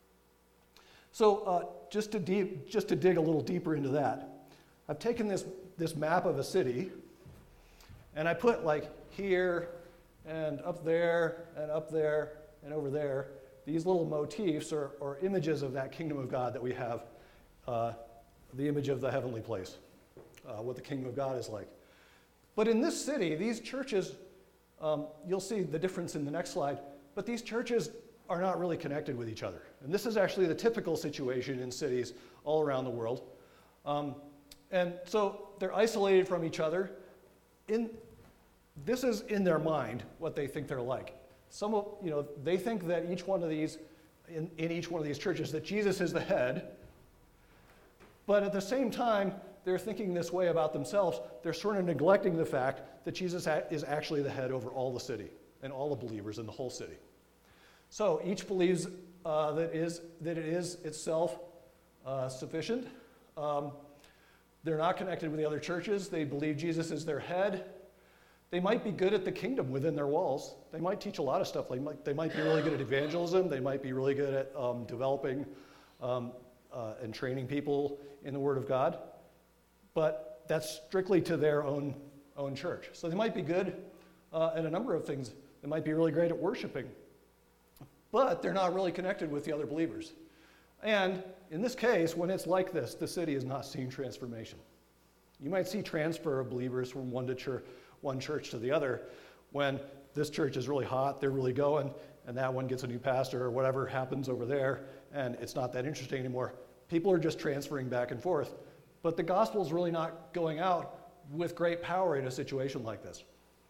A: So uh, just to deep, just to dig a little deeper into that, I've taken this, this map of a city, and I put like here, and up there, and up there, and over there, these little motifs or, or images of that kingdom of God that we have, uh, the image of the heavenly place, uh, what the kingdom of God is like. But in this city, these churches, um, you'll see the difference in the next slide, but these churches are not really connected with each other. And this is actually the typical situation in cities all around the world. Um, and so they're isolated from each other. In, this is in their mind what they think they're like. Some of, you know, they think that each one of these, in, in each one of these churches, that Jesus is the head, but at the same time, they're thinking this way about themselves, they're sort of neglecting the fact that Jesus is actually the head over all the city and all the believers in the whole city. So each believes uh, that, is, that it is itself uh, sufficient. Um, they're not connected with the other churches. They believe Jesus is their head. They might be good at the kingdom within their walls. They might teach a lot of stuff. They might, they might be really good at evangelism. They might be really good at um, developing um, uh, and training people in the Word of God. But that's strictly to their own, own church. So they might be good uh, at a number of things. They might be really great at worshiping. But they're not really connected with the other believers. And in this case, when it's like this, the city is not seeing transformation. You might see transfer of believers from one to church, one church to the other, when this church is really hot, they're really going, and that one gets a new pastor or whatever happens over there, and it's not that interesting anymore. People are just transferring back and forth. But the gospel is really not going out with great power in a situation like this.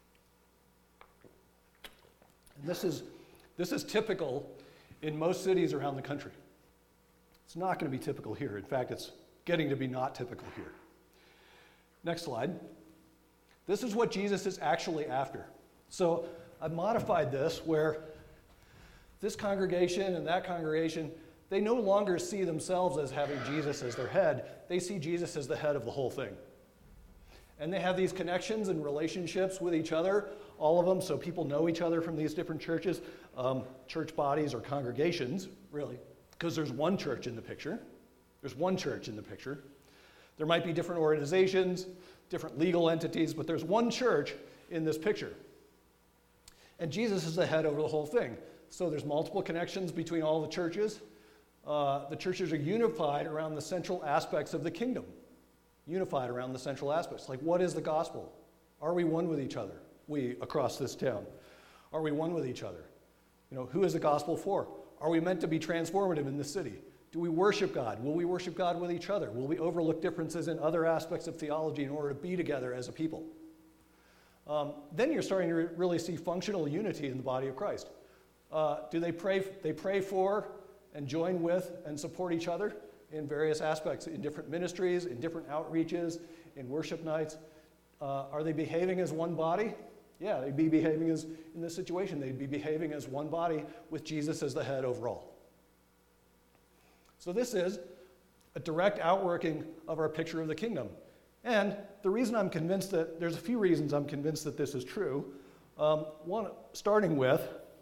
A: And this is, this is typical in most cities around the country. It's not going to be typical here. In fact, it's getting to be not typical here. Next slide. This is what Jesus is actually after. So I've modified this where this congregation and that congregation, they no longer see themselves as having Jesus as their head. They see Jesus as the head of the whole thing. And they have these connections and relationships with each other, all of them, so people know each other from these different churches, um, church bodies or congregations, really, because there's one church in the picture. There's one church in the picture. There might be different organizations, different legal entities, but there's one church in this picture. And Jesus is the head over the whole thing. So there's multiple connections between all the churches. Uh, the churches are unified around the central aspects of the kingdom. Unified around the central aspects. Like, what is the gospel? Are we one with each other? We, across this town. Are we one with each other? You know, who is the gospel for? Are we meant to be transformative in the city? Do we worship God? Will we worship God with each other? Will we overlook differences in other aspects of theology in order to be together as a people? Um, then you're starting to re- really see functional unity in the body of Christ. Uh, do they pray, they pray for and join with and support each other in various aspects, in different ministries, in different outreaches, in worship nights? Uh, are they behaving as one body? Yeah, they'd be behaving as, in this situation, they'd be behaving as one body with Jesus as the head overall. So this is a direct outworking of our picture of the kingdom. And the reason I'm convinced that, there's a few reasons I'm convinced that this is true. Um, one, starting with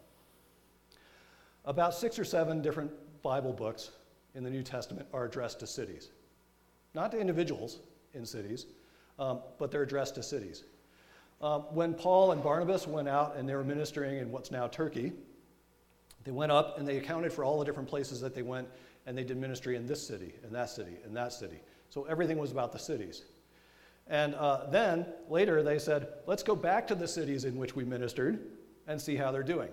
A: about six or seven different Bible books in the New Testament are addressed to cities. Not to individuals in cities, um, but they're addressed to cities. Um, when Paul and Barnabas went out and they were ministering in what's now Turkey, they went up and they accounted for all the different places that they went, and they did ministry in this city, and that city, and that city. So everything was about the cities. And uh, then, later, they said, let's go back to the cities in which we ministered and see how they're doing.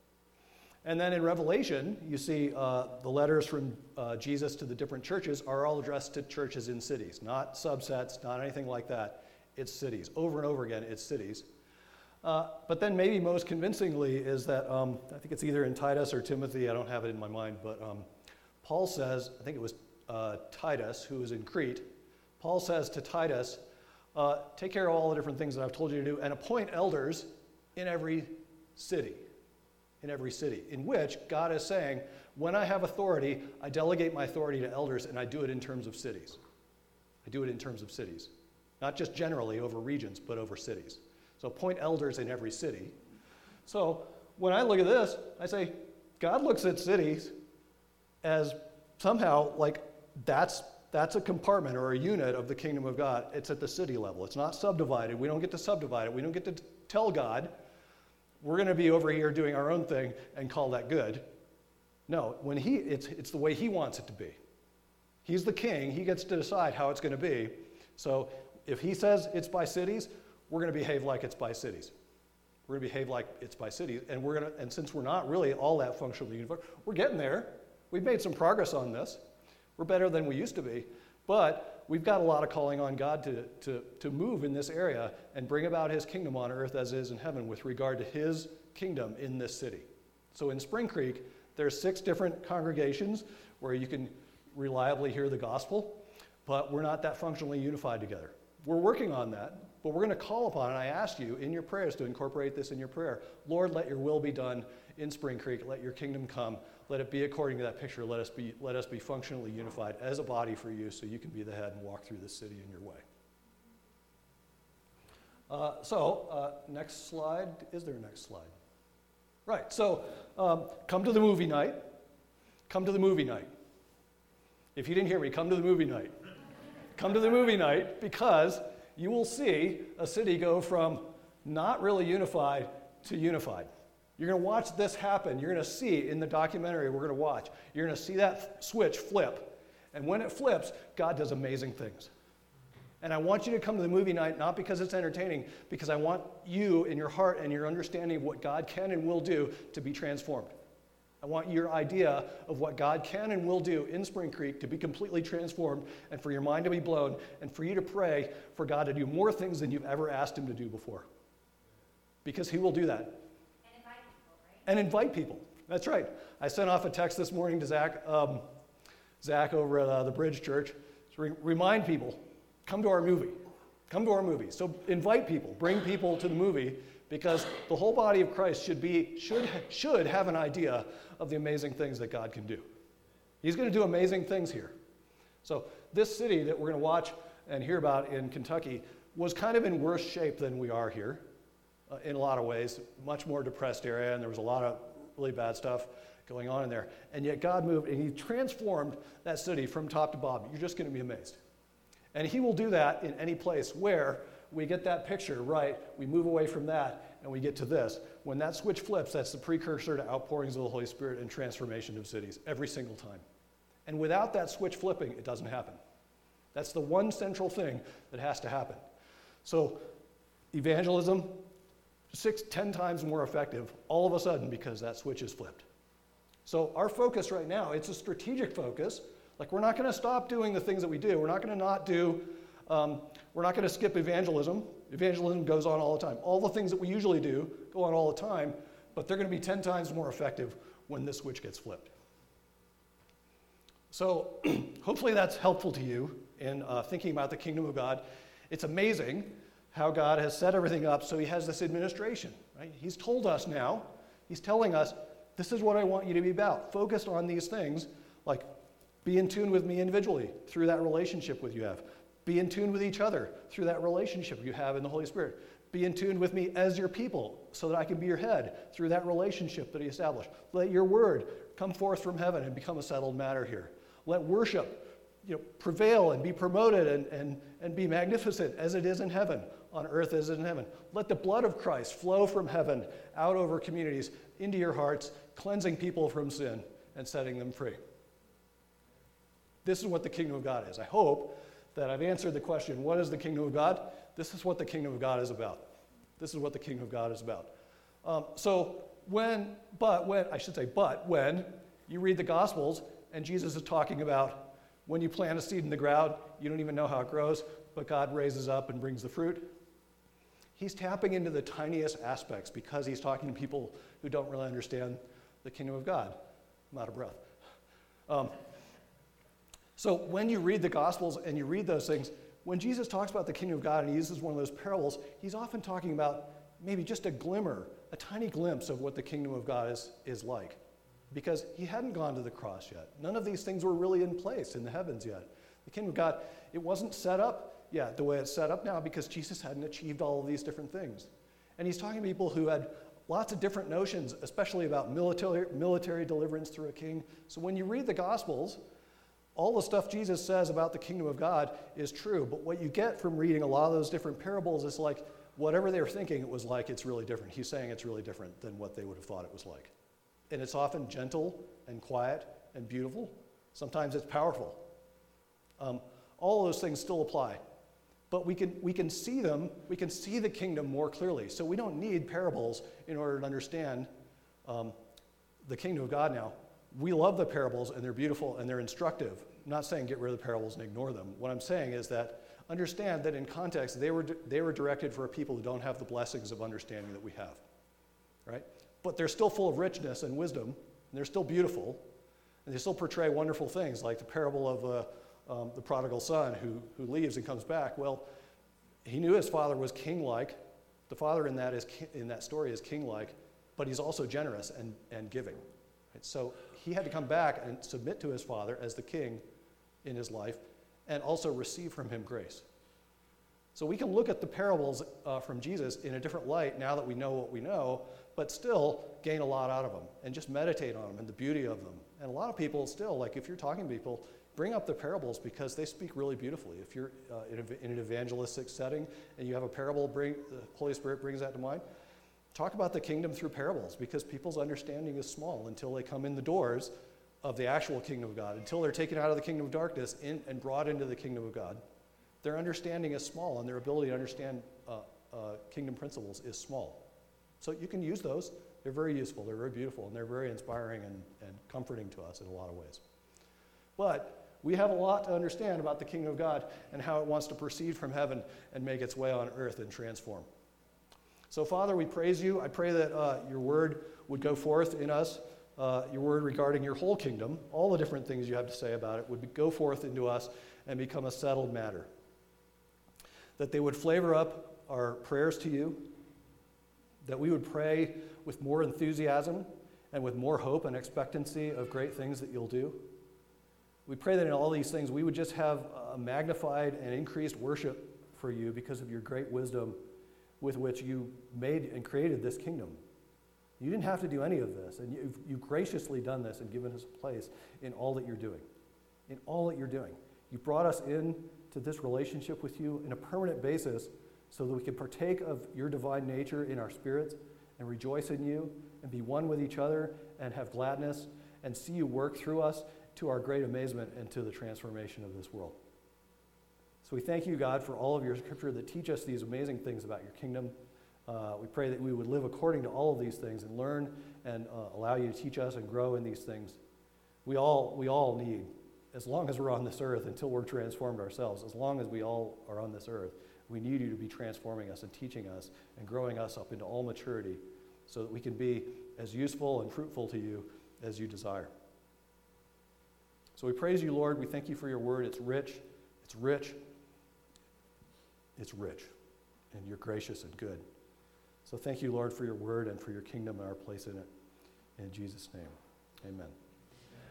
A: And then in Revelation, you see uh, the letters from uh, Jesus to the different churches are all addressed to churches in cities, not subsets, not anything like that. It's cities. Over and over again, it's cities. Uh, but then maybe most convincingly is that, um, I think it's either in Titus or Timothy, I don't have it in my mind, but um, Paul says, I think it was uh, Titus, who was in Crete, Paul says to Titus, uh, take care of all the different things that I've told you to do and appoint elders in every city, in every city, in which God is saying, when I have authority, I delegate my authority to elders and I do it in terms of cities. I do it in terms of cities. Not just generally over regions, but over cities. So appoint elders in every city. So when I look at this, I say, God looks at cities as somehow like that's that's a compartment or a unit of the kingdom of God. It's at the city level. It's not subdivided. We don't get to subdivide it. We don't get to tell God, we're going to be over here doing our own thing and call that good. No, when he it's it's the way he wants it to be. He's the king. He gets to decide how it's going to be. So if he says it's by cities, we're going to behave like it's by cities. We're going to behave like it's by cities. And we're going to, and since we're not really all that functionally unified, we're getting there. We've made some progress on this. We're better than we used to be. But we've got a lot of calling on God to, to, to move in this area and bring about his kingdom on earth as is in heaven with regard to his kingdom in this city. So in Spring Creek, there's six different congregations where you can reliably hear the gospel. but we're not that functionally unified together. We're working on that, but we're going to call upon, and I ask you in your prayers to incorporate this in your prayer. Lord, let your will be done in Spring Creek. Let your kingdom come. Let it be according to that picture. Let us be, let us be functionally unified as a body for you so you can be the head and walk through this city in your way. Uh, so, uh, next slide. Is there a next slide? Right, so um, come to the movie night. Come to the movie night. If you didn't hear me, come to the movie night. Come to the movie night because you will see a city go from not really unified to unified. You're going to watch this happen. You're going to see in the documentary we're going to watch, you're going to see that switch flip. And when it flips, God does amazing things. And I want you to come to the movie night, not because it's entertaining, because I want you in your heart and your understanding of what God can and will do to be transformed. I want your idea of what God can and will do in Spring Creek to be completely transformed and for your mind to be blown and for you to pray for God to do more things than you've ever asked him to do before. Because he will do that.
B: And invite people, right?
A: And invite people. That's right. I sent off a text this morning to Zach, um, Zach over at uh, the Bridge Church to re- remind people, come to our movie. Come to our movie. So invite people, bring people to the movie, because the whole body of Christ should be should should have an idea of the amazing things that God can do. He's going to do amazing things here. So this city that we're going to watch and hear about in Kentucky was kind of in worse shape than we are here, uh, in a lot of ways. Much more depressed area, and there was a lot of really bad stuff going on in there. And yet God moved, and he transformed that city from top to bottom. You're just going to be amazed. And he will do that in any place where we get that picture right, we move away from that, and we get to this. When that switch flips, that's the precursor to outpourings of the Holy Spirit and transformation of cities every single time. And without that switch flipping, it doesn't happen. That's the one central thing that has to happen. So evangelism, six, ten times more effective all of a sudden because that switch is flipped. So our focus right now, it's a strategic focus. Like, we're not going to stop doing the things that we do. We're not going to not do, um, we're not going to skip evangelism. Evangelism goes on all the time. All the things that we usually do go on all the time, but they're going to be ten times more effective when this switch gets flipped. So hopefully that's helpful to you in uh, thinking about the kingdom of God. It's amazing how God has set everything up so he has this administration, right? He's told us now, he's telling us, this is what I want you to be about. Focused on these things, like be in tune with me individually through that relationship with you have. Be in tune with each other through that relationship you have in the Holy Spirit. Be in tune with me as your people so that I can be your head through that relationship that he established. Let your word come forth from heaven and become a settled matter here. Let worship, you know, prevail and be promoted and, and, and be magnificent as it is in heaven, on earth as it is in heaven. Let the blood of Christ flow from heaven out over communities into your hearts, cleansing people from sin and setting them free. This is what the kingdom of God is. I hope that I've answered the question, what is the kingdom of God? This is what the kingdom of God is about. This is what the kingdom of God is about. Um, so when, but when, I should say, but when you read the Gospels and Jesus is talking about when you plant a seed in the ground, you don't even know how it grows, but God raises up and brings the fruit. He's tapping into the tiniest aspects because he's talking to people who don't really understand the kingdom of God. I'm out of breath. Um, So when you read the Gospels and you read those things, when Jesus talks about the kingdom of God and he uses one of those parables, he's often talking about maybe just a glimmer, a tiny glimpse of what the kingdom of God is, is like. Because he hadn't gone to the cross yet. None of these things were really in place in the heavens yet. The kingdom of God, it wasn't set up yet the way it's set up now because Jesus hadn't achieved all of these different things. And he's talking to people who had lots of different notions, especially about military, military deliverance through a king. So when you read the Gospels, all the stuff Jesus says about the kingdom of God is true, but what you get from reading a lot of those different parables is like whatever they were thinking it was like, it's really different. He's saying it's really different than what they would have thought it was like. And it's often gentle and quiet and beautiful. Sometimes it's powerful. Um, all those things still apply. But we can, we can see them, we can see the kingdom more clearly. So we don't need parables in order to understand um, the kingdom of God now. We love the parables, and they're beautiful, and they're instructive. I'm not saying get rid of the parables and ignore them. What I'm saying is that understand that in context, they were, they were directed for people who don't have the blessings of understanding that we have, right? But they're still full of richness and wisdom, and they're still beautiful, and they still portray wonderful things, like the parable of, uh, um, the prodigal son who, who leaves and comes back. Well, he knew his father was king-like. The father in that, is, in that story is king-like, but he's also generous and, and giving. Right? So he had to come back and submit to his father as the king in his life and also receive from him grace. So we can look at the parables uh, from Jesus in a different light now that we know what we know, but still gain a lot out of them and just meditate on them and the beauty of them. And a lot of people still, like if you're talking to people, bring up the parables because they speak really beautifully. If you're uh, in, a, in an evangelistic setting and you have a parable, bring the Holy Spirit brings that to mind. Talk about the kingdom through parables because people's understanding is small until they come in the doors of the actual kingdom of God, until they're taken out of the kingdom of darkness in, and brought into the kingdom of God. Their understanding is small and their ability to understand uh, uh, kingdom principles is small. So you can use those. They're very useful, they're very beautiful, and they're very inspiring and, and comforting to us in a lot of ways. But we have a lot to understand about the kingdom of God and how it wants to proceed from heaven and make its way on earth and transform. So Father, we praise you. I pray that uh, your word would go forth in us, uh, your word regarding your whole kingdom, all the different things you have to say about it would be, go forth into us and become a settled matter. That they would flavor up our prayers to you, that we would pray with more enthusiasm and with more hope and expectancy of great things that you'll do. We pray that in all these things we would just have a magnified and increased worship for you because of your great wisdom with which you made and created this kingdom. You didn't have to do any of this, and you've, you've graciously done this and given us a place in all that you're doing. In all that you're doing. You brought us in to this relationship with you in a permanent basis so that we can partake of your divine nature in our spirits and rejoice in you and be one with each other and have gladness and see you work through us to our great amazement and to the transformation of this world. So we thank you, God, for all of your scripture that teach us these amazing things about your kingdom. Uh, we pray that we would live according to all of these things and learn and uh, allow you to teach us and grow in these things. We all, we all need, as long as we're on this earth, until we're transformed ourselves, as long as we all are on this earth, we need you to be transforming us and teaching us and growing us up into all maturity so that we can be as useful and fruitful to you as you desire. So we praise you, Lord. We thank you for your word. It's rich. It's rich. It's rich. And you're gracious and good. So thank you, Lord, for your word and for your kingdom and our place in it. In Jesus' name, amen.